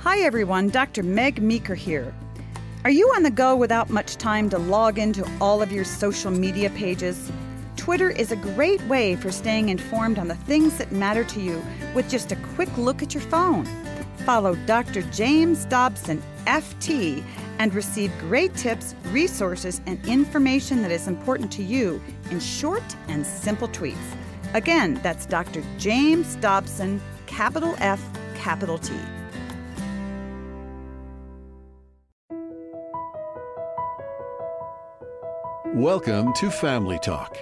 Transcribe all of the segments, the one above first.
Hi everyone, Dr. Meg Meeker here. Are you on the go without much time to log into all of your social media pages? Twitter is a great way for staying informed on the things that matter to you with just a quick look at your phone. Follow Dr. James Dobson, FT, and receive great tips, resources, and information that is important to you in short and simple tweets. Again, that's Dr. James Dobson, capital F, capital T. Welcome to Family Talk.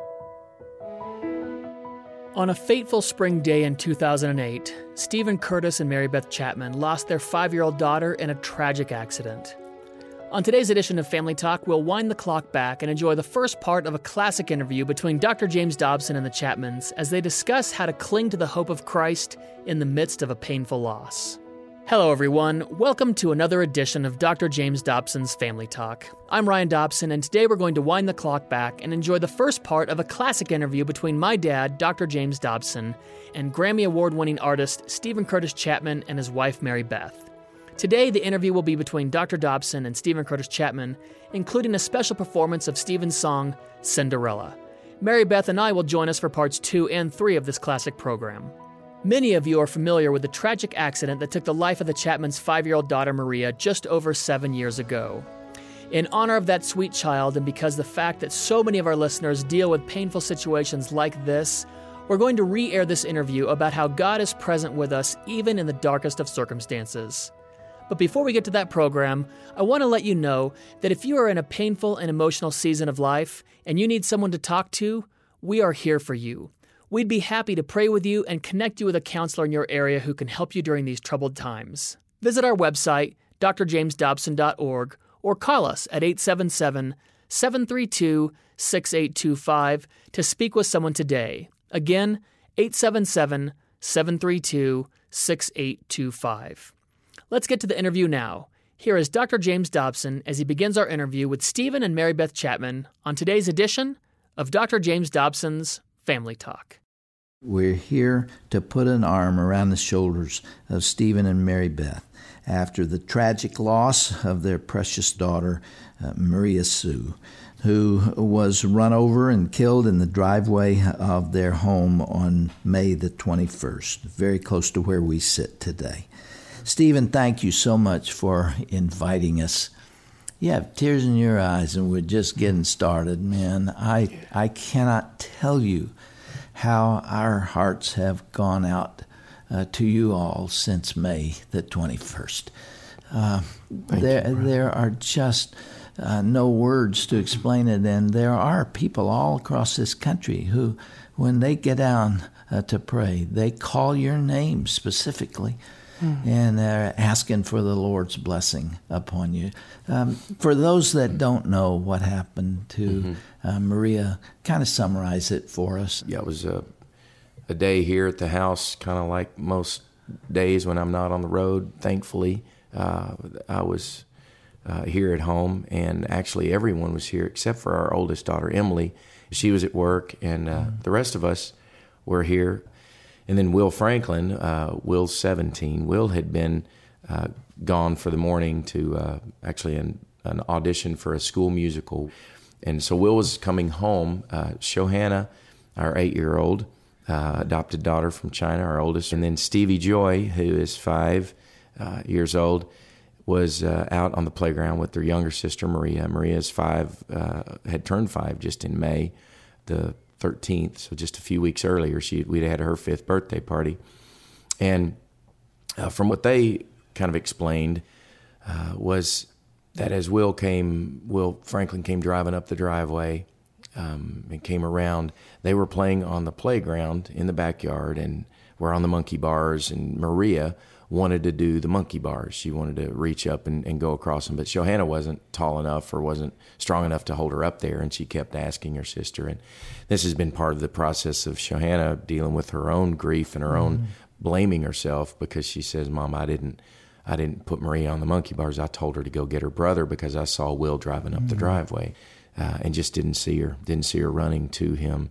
On a fateful spring day in 2008, Stephen Curtis and Mary Beth Chapman lost their 5-year-old daughter in a tragic accident. On today's edition of Family Talk, we'll wind the clock back and enjoy the first part of a classic interview between Dr. James Dobson and the Chapmans as they discuss how to cling to the hope of Christ in the midst of a painful loss. Hello, everyone. Welcome to another edition of Dr. James Dobson's Family Talk. I'm Ryan Dobson, and today we're going to wind the clock back and enjoy the first part of a classic interview between my dad, Dr. James Dobson, and Grammy Award-winning artist Stephen Curtis Chapman and his wife, Mary Beth. Today, the interview will be between Dr. Dobson and Stephen Curtis Chapman, including a special performance of Stephen's song, Cinderella. Mary Beth and I will join us for parts 2 and 3 of this classic program. Many of you are familiar with the tragic accident that took the life of the Chapmans' 5-year-old daughter Maria just over 7 years ago. In honor of that sweet child, and because the fact that so many of our listeners deal with painful situations like this, we're going to re-air this interview about how God is present with us even in the darkest of circumstances. But before we get to that program, I want to let you know that if you are in a painful and emotional season of life and you need someone to talk to, we are here for you. We'd be happy to pray with you and connect you with a counselor in your area who can help you during these troubled times. Visit our website, drjamesdobson.org, or call us at 877-732-6825 to speak with someone today. Again, 877-732-6825. Let's get to the interview now. Here is Dr. James Dobson as he begins our interview with Stephen and Mary Beth Chapman on today's edition of Dr. James Dobson's Family Talk. We're here to put an arm around the shoulders of Stephen and Mary Beth after the tragic loss of their precious daughter, Maria Sue, who was run over and killed in the driveway of their home on May the 21st, very close to where we sit today. Stephen, thank you so much for inviting us. You have tears in your eyes, and we're just getting started, man. I cannot tell you how our hearts have gone out to you all since May the 21st. There are just no words to explain it, and there are people all across this country who, when they get down to pray, they call your name specifically. And they're asking for the Lord's blessing upon you. For those that don't know what happened to Maria, kind of summarize it for us. Yeah, it was a day here at the house, kind of like most days when I'm not on the road, thankfully. I was here at home, and actually everyone was here except for our oldest daughter, Emily. She was at work, and the rest of us were here. And then Will Franklin, Will's 17. Will had been gone for the morning to actually an audition for a school musical. And so Will was coming home. Shohana, our 8-year-old, adopted daughter from China, our oldest. And then Stevie Joy, who is 5 years old, was out on the playground with their younger sister, Maria. Maria's 5, had turned 5 just in May the 13th, so just a few weeks earlier, we'd had her 5th birthday party. And from what they kind of explained was that as Will Franklin came driving up the driveway and came around, they were playing on the playground in the backyard and were on the monkey bars, and Maria wanted to do the monkey bars. She wanted to reach up and go across them, but Shohana wasn't tall enough or wasn't strong enough to hold her up there, and she kept asking her sister. And this has been part of the process of Shohana dealing with her own grief and her own blaming herself, because she says, "Mom, I didn't put Maria on the monkey bars. I told her to go get her brother because I saw Will driving up the driveway, and just didn't see her running to him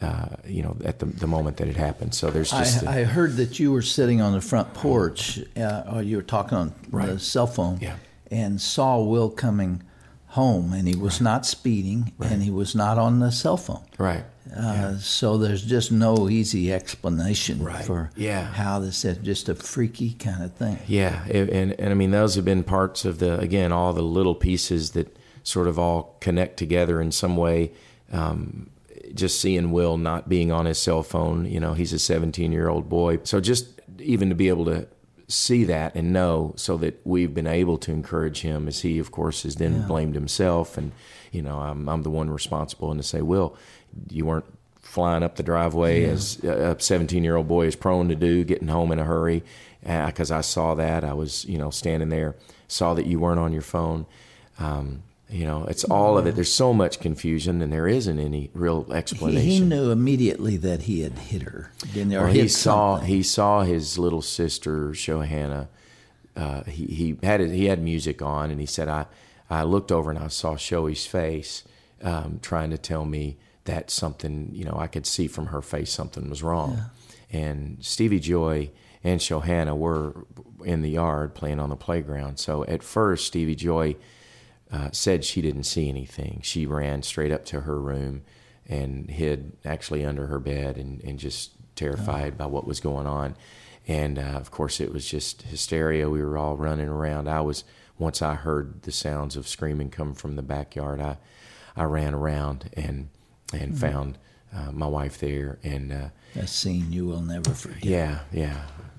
at the moment that it happened. So there's just... I heard that you were sitting on the front porch, or you were talking on the cell phone, and saw Will coming home, and he was not speeding, and he was not on the cell phone. Right. So there's just no easy explanation for how this is just a freaky kind of thing. Yeah, and I mean, those have been parts of all the little pieces that sort of all connect together in some way. Just seeing Will not being on his cell phone, he's a 17-year-old boy. So just even to be able to see that and know, so that we've been able to encourage him, as he, of course, has then blamed himself. And, I'm the one responsible, and to say, Will, you weren't flying up the driveway as a 17-year-old boy is prone to do, getting home in a hurry, because I saw that. I was, standing there, saw that you weren't on your phone. It's all of it. There's so much confusion, and there isn't any real explanation. He knew immediately that he had hit her, didn't he? Or he saw his little sister, Shohana. He had music on, and he said, I looked over and I saw Shoei's face, trying to tell me that something, I could see from her face something was wrong. Yeah. And Stevie Joy and Shohana were in the yard playing on the playground. So at first, Stevie Joy said she didn't see anything. She ran straight up to her room and hid actually under her bed and just terrified by what was going on. And, of course, it was just hysteria. We were all running around. Once I heard the sounds of screaming come from the backyard, I ran around and found my wife there. And a scene you will never forget. Yeah.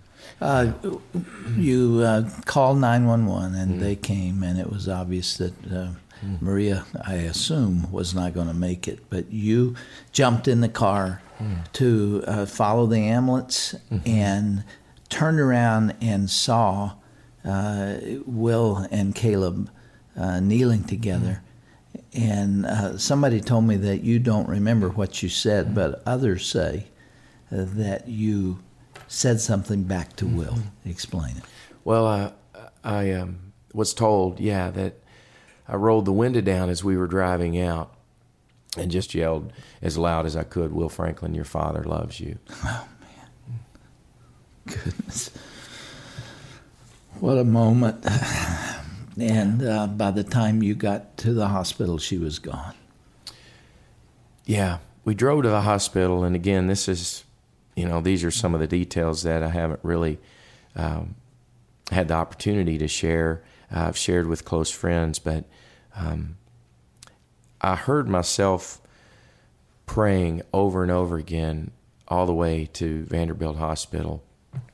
You called 911, and they came, and it was obvious that Maria, I assume, was not going to make it. But you jumped in the car to follow the ambulance and turned around and saw Will and Caleb kneeling together. And somebody told me that you don't remember what you said, but others say that you said something back to Will. Explain it. Well, I was told, that I rolled the window down as we were driving out and just yelled as loud as I could, Will Franklin, your father loves you. Oh, man. Goodness. What a moment. And by the time you got to the hospital, she was gone. Yeah, we drove to the hospital, and again, this is... these are some of the details that I haven't really had the opportunity to share. I've shared with close friends, but I heard myself praying over and over again all the way to Vanderbilt Hospital.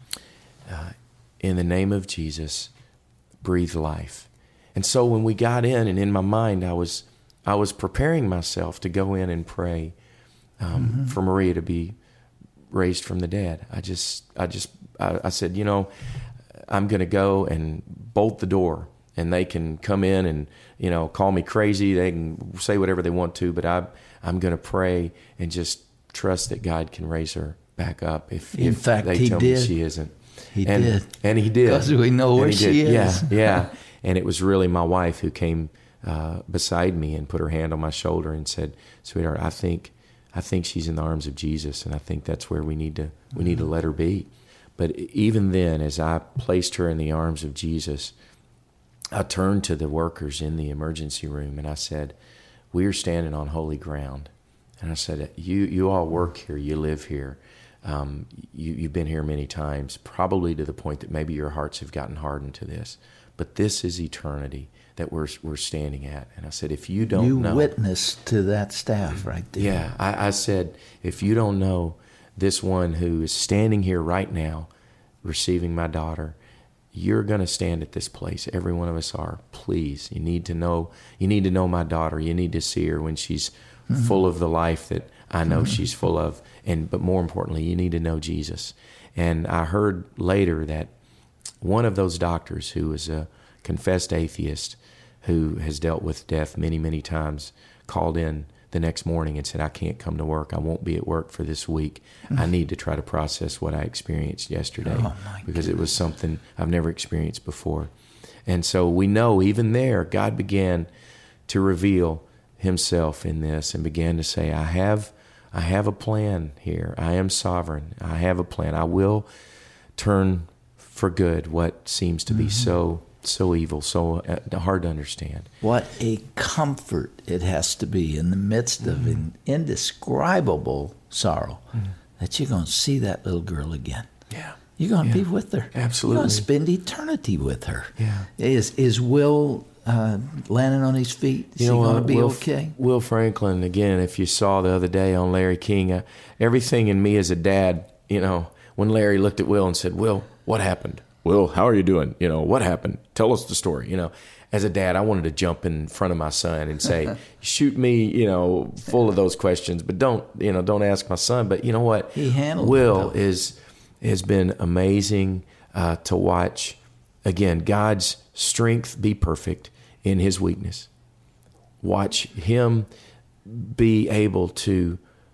In the name of Jesus, breathe life. And so when we got in, and in my mind, I was preparing myself to go in and pray for Maria to be raised from the dead. I said, I'm going to go and bolt the door, and they can come in and, call me crazy. They can say whatever they want to, but I'm going to pray and just trust that God can raise her back up if they tell me she isn't. He did. And he did. Because we know where she is. Yeah. And it was really my wife who came beside me and put her hand on my shoulder and said, sweetheart, I think she's in the arms of Jesus, and I think that's where we need to let her be. But even then, as I placed her in the arms of Jesus, I turned to the workers in the emergency room and I said, we are standing on holy ground. And I said, you all work here, you live here. You've been here many times, probably to the point that maybe your hearts have gotten hardened to this. But this is eternity that we're standing at. And I said, if you don't know... You witnessed to that staff right there. Yeah, I said, if you don't know this one who is standing here right now, receiving my daughter, you're going to stand at this place. Every one of us are. Please, you need to know my daughter. You need to see her when she's full of the life that I know she's full of. But more importantly, you need to know Jesus. And I heard later that one of those doctors who was a confessed atheist who has dealt with death many, many times called in the next morning and said, I can't come to work. I won't be at work for this week. I need to try to process what I experienced yesterday because it was something I've never experienced before. And so we know even there, God began to reveal himself in this and began to say, I have I have a plan here. I am sovereign. I have a plan. I will turn for good what seems to be so evil, so hard to understand. What a comfort it has to be in the midst of an indescribable sorrow that you're going to see that little girl again. Yeah. You're going to be with her. Absolutely. You're going to spend eternity with her. Yeah. Is Will landing on his feet? Is he going to be okay? Will Franklin, again, if you saw the other day on Larry King, everything in me as a dad, when Larry looked at Will and said, Will, what happened? Will, how are you doing? What happened? Tell us the story. As a dad, I wanted to jump in front of my son and say, shoot me, full of those questions, but don't ask my son. But you know what? He handled Will it, has been amazing to watch. Again, God's strength be perfect in his weakness. Watch him be able to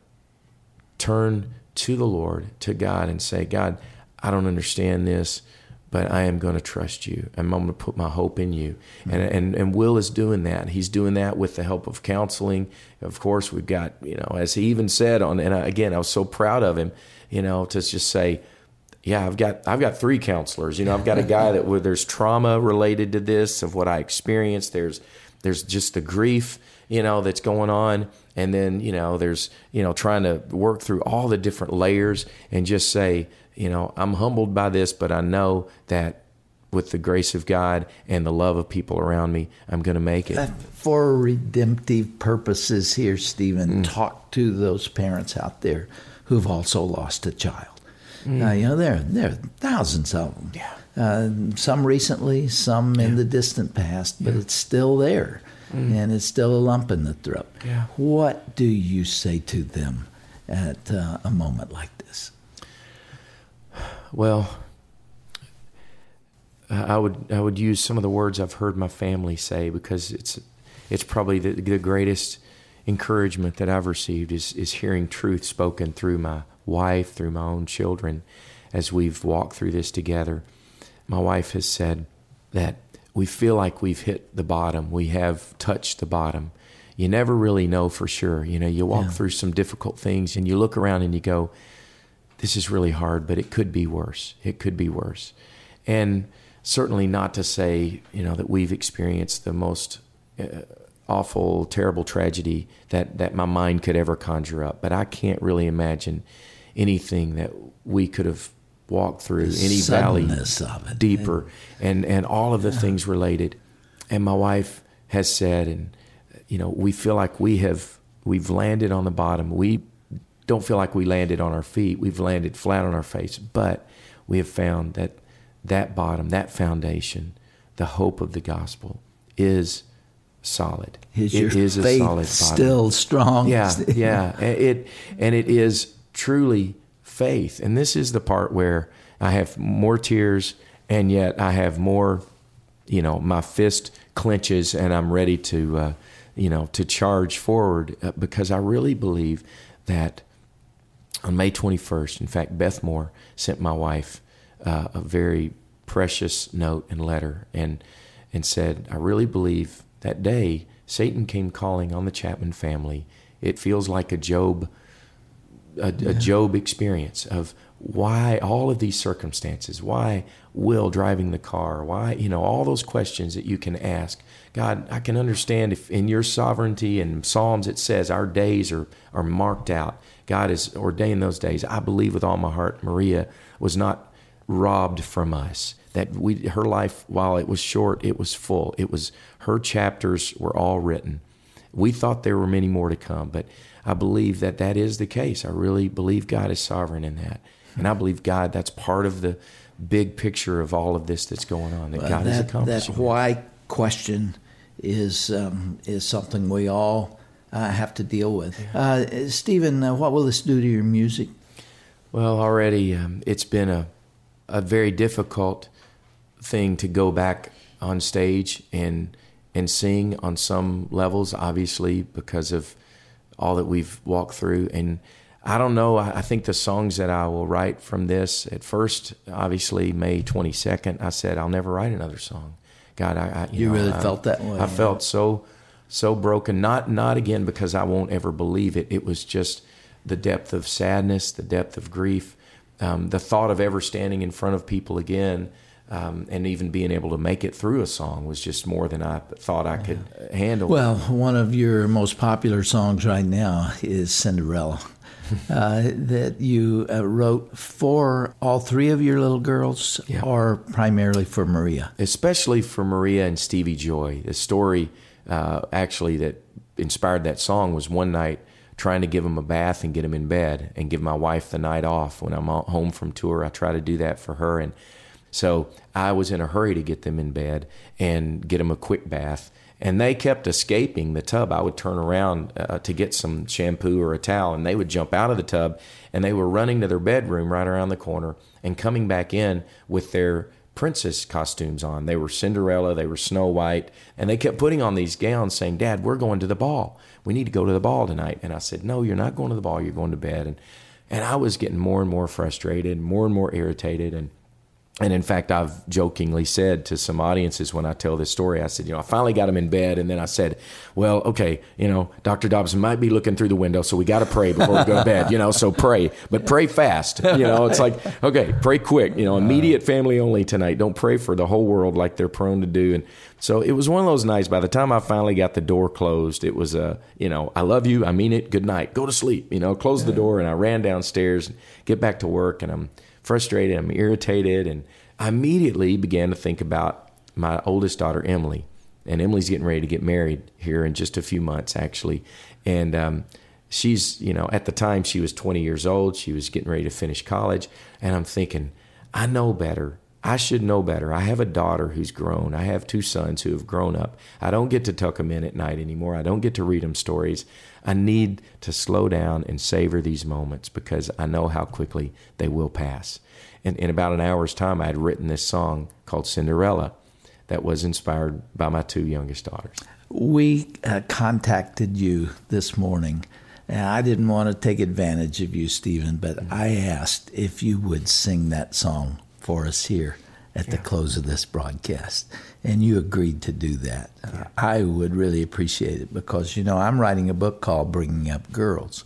turn to the Lord, to God, and say, God, I don't understand this, but I am going to trust you. I'm going to put my hope in you. And Will is doing that. He's doing that with the help of counseling. Of course, we've got, as he even said I was so proud of him, to just say, yeah, I've got 3 counselors. I've got a guy where there's trauma related to this, of what I experienced. There's just the grief, that's going on. And then, there's, trying to work through all the different layers and just say, I'm humbled by this, but I know that with the grace of God and the love of people around me, I'm going to make it. For redemptive purposes here, Stephen, talk to those parents out there who've also lost a child. There are thousands of them. Yeah. Some recently, some in the distant past, but it's still there, and it's still a lump in the throat. Yeah. What do you say to them at a moment like this? Well, I would use some of the words I've heard my family say, because it's probably the greatest encouragement that I've received is hearing truth spoken through my wife, through my own children, as we've walked through this together. My wife has said that we feel like we've hit the bottom. We have touched the bottom. You never really know for sure. You walk through some difficult things and you look around and you go, this is really hard, but it could be worse. It could be worse. And certainly not to say, that we've experienced the most awful, terrible tragedy that my mind could ever conjure up. But I can't really imagine anything that we could have walked through, any valley of it, deeper, and all of the things related. And my wife has said, and we feel like we've landed on the bottom. We don't feel like we landed on our feet. We've landed flat on our face, but we have found that bottom, that foundation, the hope of the gospel is solid. Is your faith solid bottom. Still strong? Yeah. It is truly faith. And this is the part where I have more tears, and yet I have more, my fist clenches and I'm ready to, to charge forward, because I really believe that on May 21st, in fact, Beth Moore sent my wife a very precious note and letter and said, I really believe that day Satan came calling on the Chapman family. It feels like a Job experience of why all of these circumstances, why Will driving the car, why, all those questions that you can ask. God, I can understand if in your sovereignty, and in Psalms it says our days are marked out. God has ordained those days. I believe with all my heart Maria was not robbed from us. That her life, while it was short, it was full. It was, her chapters were all written. We thought there were many more to come, but I believe that is the case. I really believe God is sovereign in that. And I believe God, that's part of the big picture of all of this that's going on, that God is accomplishing. That why question is something we all have to deal with. Yeah. Stephen, what will this do to your music? Well, already it's been a very difficult thing to go back on stage and sing on some levels, obviously, because of all that we've walked through. And I don't know, I think the songs that I will write from this, at first, obviously, May 22nd, I said, I'll never write another song. God, you really felt that way? I felt so broken. Not again because I won't ever believe it. It was just the depth of sadness, the depth of grief, the thought of ever standing in front of people again, and even being able to make it through a song was just more than I thought I could handle. Well, one of your most popular songs right now is Cinderella, that you wrote for all three of your little girls, or primarily for Maria? Especially for Maria and Stevie Joy. The story actually that inspired that song was one night trying to give them a bath and get them in bed and give my wife the night off. When I'm home from tour, I try to do that for her. And so I was in a hurry to get them in bed and get them a quick bath. And they kept escaping the tub. I would turn around to get some shampoo or a towel, and they would jump out of the tub, and they were running to their bedroom right around the corner and coming back in with their princess costumes on. They were Cinderella, they were Snow White, and they kept putting on these gowns saying, "Dad, we're going to the ball. We need to go to the ball tonight." And I said, "No, you're not going to the ball. You're going to bed." And I was getting more and more frustrated, more and more irritated. And in fact, I've jokingly said to some audiences when I tell this story, I said, I finally got him in bed. And then I said, well, okay, Dr. Dobson might be looking through the window, so we got to pray before we go to bed, so pray, but pray fast. It's like, okay, pray quick, immediate family only tonight. Don't pray for the whole world like they're prone to do. And so it was one of those nights. By the time I finally got the door closed, it was I love you, I mean it, good night, go to sleep, close the door. And I ran downstairs and get back to work, and I'm frustrated, I'm irritated, and I immediately began to think about my oldest daughter, Emily. And Emily's getting ready to get married here in just a few months, actually. And she's, at the time she was 20 years old. She was getting ready to finish college. And I'm thinking, I know better. I should know better. I have a daughter who's grown. I have two sons who have grown up. I don't get to tuck them in at night anymore. I don't get to read them stories. I need to slow down and savor these moments because I know how quickly they will pass. And in about an hour's time, I had written this song called Cinderella that was inspired by my two youngest daughters. We contacted you this morning. And I didn't want to take advantage of you, Stephen, but I asked if you would sing that song for us here at the close of this broadcast, and you agreed to do that. I would really appreciate it because, I'm writing a book called Bringing Up Girls,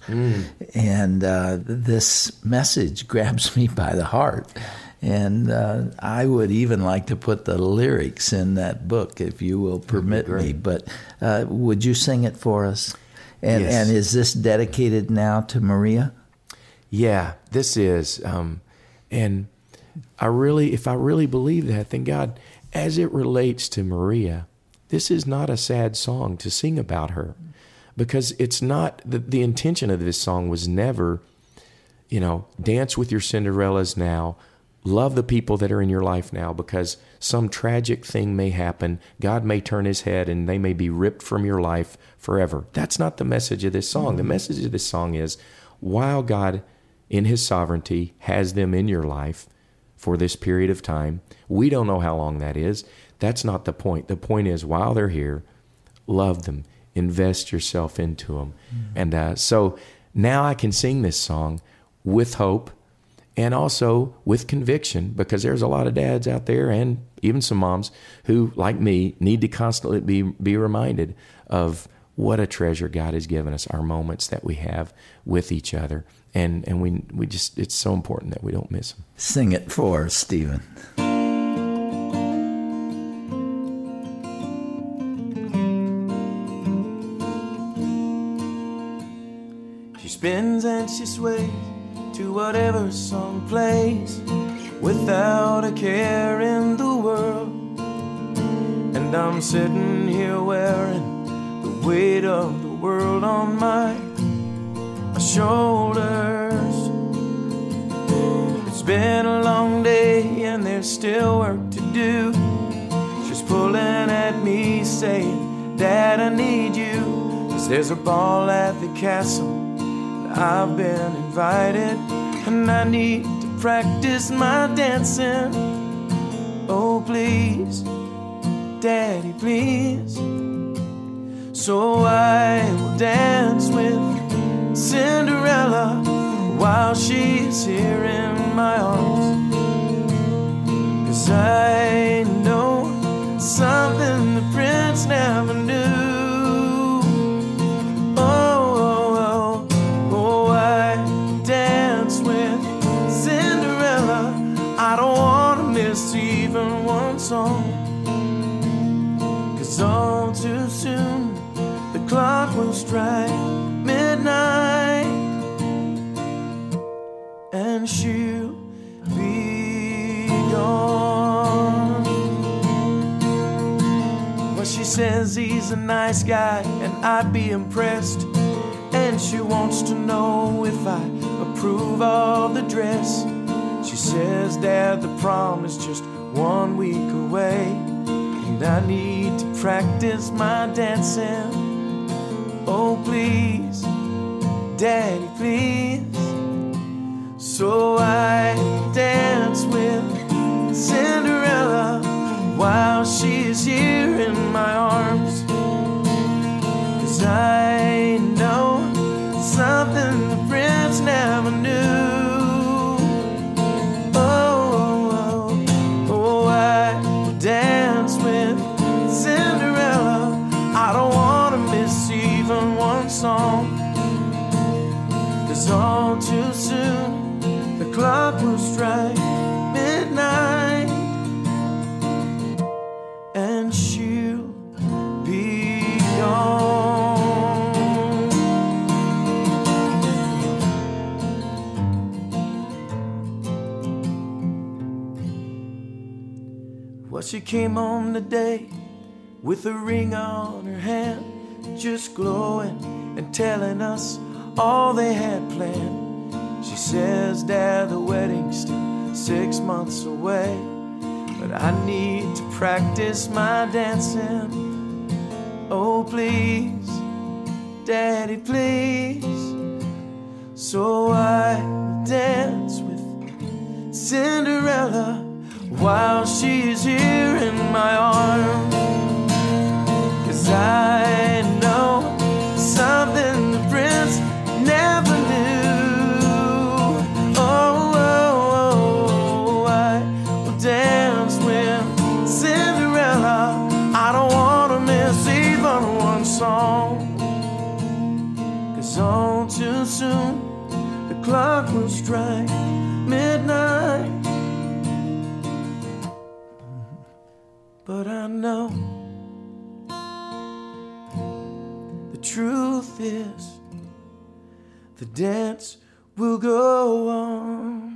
and this message grabs me by the heart, and I would even like to put the lyrics in that book if you will permit me, but would you sing it for us? And, yes. And is this dedicated now to Maria? Yeah, this is, and if I really believe that, then God, as it relates to Maria, this is not a sad song to sing about her, because it's not, the intention of this song was never, dance with your Cinderellas now, love the people that are in your life now, because some tragic thing may happen. God may turn his head and they may be ripped from your life forever. That's not the message of this song. The message of this song is, while God in his sovereignty has them in your life for this period of time, we don't know how long that is. That's not the point. The point is, while they're here, love them, invest yourself into them. And so now I can sing this song with hope and also with conviction, because there's a lot of dads out there and even some moms who, like me, need to constantly be reminded of what a treasure God has given us, our moments that we have with each other. And we just, it's so important that we don't miss them. Sing it for us, Stephen. She spins and she sways to whatever song plays, without a care in the world. And I'm sitting here wearing the weight of the world on my shoulders. It's been a long day and there's still work to do. She's pulling at me saying, Dad, I need you, 'cause there's a ball at the castle and I've been invited, and I need to practice my dancing. Oh please, Daddy, please. So I will dance with Cinderella while she's here in my arms, 'cause I know something the prince never knew. Oh, oh, oh, oh, I 'cause all too soon the clock will strike midnight, and she'll be gone. Well, she says he's a nice guy and I'd be impressed, and she wants to know if I approve of the dress. She says, Dad, the prom is just 1 week away, and I need to practice my dancing. Oh, please, Daddy, please. So I dance with Cinderella while she's here in my arms, 'cause I know something the prince never knew. Dance with Cinderella. I don't want to miss even one song, 'cause all too soon the clock will strike midnight, and she'll be gone. Well, she came home today with a ring on her hand, just glowing and telling us all they had planned. She says, Dad, the wedding's still 6 months away, but I need to practice my dancing. Oh, please, Daddy, please. So I dance with Cinderella while she's here in my arms, 'cause I know something the prince never knew. I will dance with Cinderella. I don't want to miss even one song, 'cause all too soon the clock will strike midnight. But I know the truth is the dance will go on.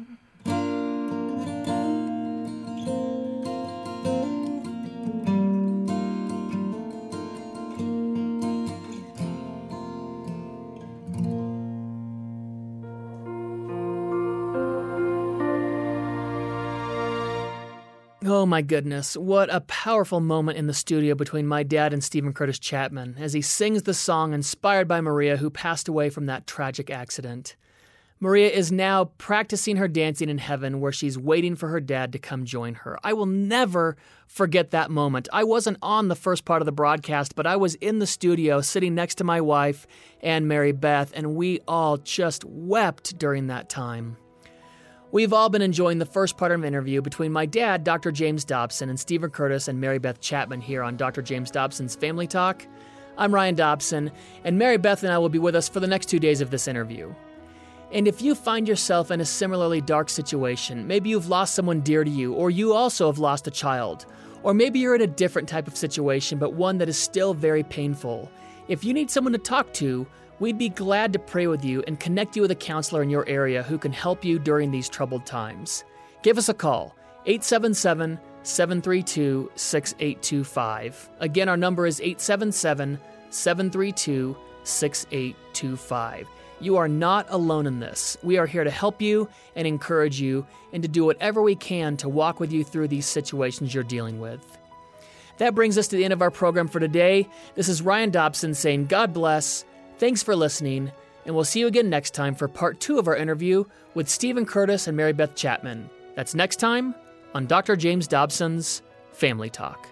Oh my goodness, what a powerful moment in the studio between my dad and Steven Curtis Chapman as he sings the song inspired by Maria, who passed away from that tragic accident. Maria is now practicing her dancing in heaven, where she's waiting for her dad to come join her. I will never forget that moment. I wasn't on the first part of the broadcast, but I was in the studio sitting next to my wife and Mary Beth, and we all just wept during that time. We've all been enjoying the first part of an interview between my dad, Dr. James Dobson, and Steven Curtis and Mary Beth Chapman here on Dr. James Dobson's Family Talk. I'm Ryan Dobson, and Mary Beth and I will be with us for the next 2 days of this interview. And if you find yourself in a similarly dark situation, maybe you've lost someone dear to you, or you also have lost a child, or maybe you're in a different type of situation, but one that is still very painful. If you need someone to talk to, we'd be glad to pray with you and connect you with a counselor in your area who can help you during these troubled times. Give us a call, 877-732-6825. Again, our number is 877-732-6825. You are not alone in this. We are here to help you and encourage you and to do whatever we can to walk with you through these situations you're dealing with. That brings us to the end of our program for today. This is Ryan Dobson saying God bless. Thanks for listening, and we'll see you again next time for part 2 of our interview with Steven Curtis and Mary Beth Chapman. That's next time on Dr. James Dobson's Family Talk.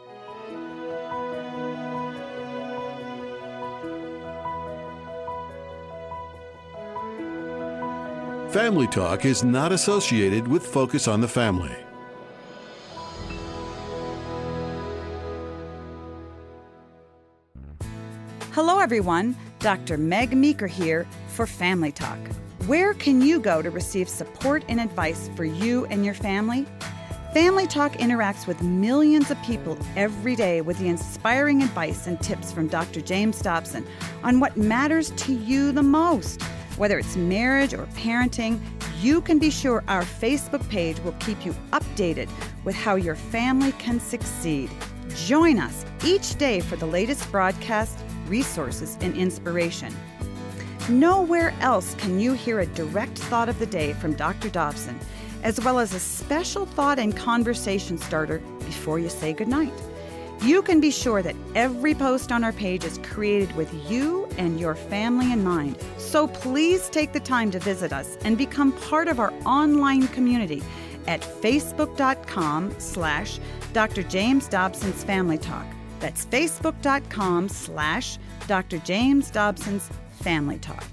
Family Talk is not associated with Focus on the Family. Hello, everyone. Dr. Meg Meeker here for Family Talk. Where can you go to receive support and advice for you and your family? Family Talk interacts with millions of people every day with the inspiring advice and tips from Dr. James Dobson on what matters to you the most. Whether it's marriage or parenting, you can be sure our Facebook page will keep you updated with how your family can succeed. Join us each day for the latest broadcast, resources, and inspiration. Nowhere else can you hear a direct thought of the day from Dr. Dobson, as well as a special thought and conversation starter before you say goodnight. You can be sure that every post on our page is created with you and your family in mind. So please take the time to visit us and become part of our online community at facebook.com/Dr. James Dobson's Family Talk. That's facebook.com/Dr. James Dobson's Family Talk.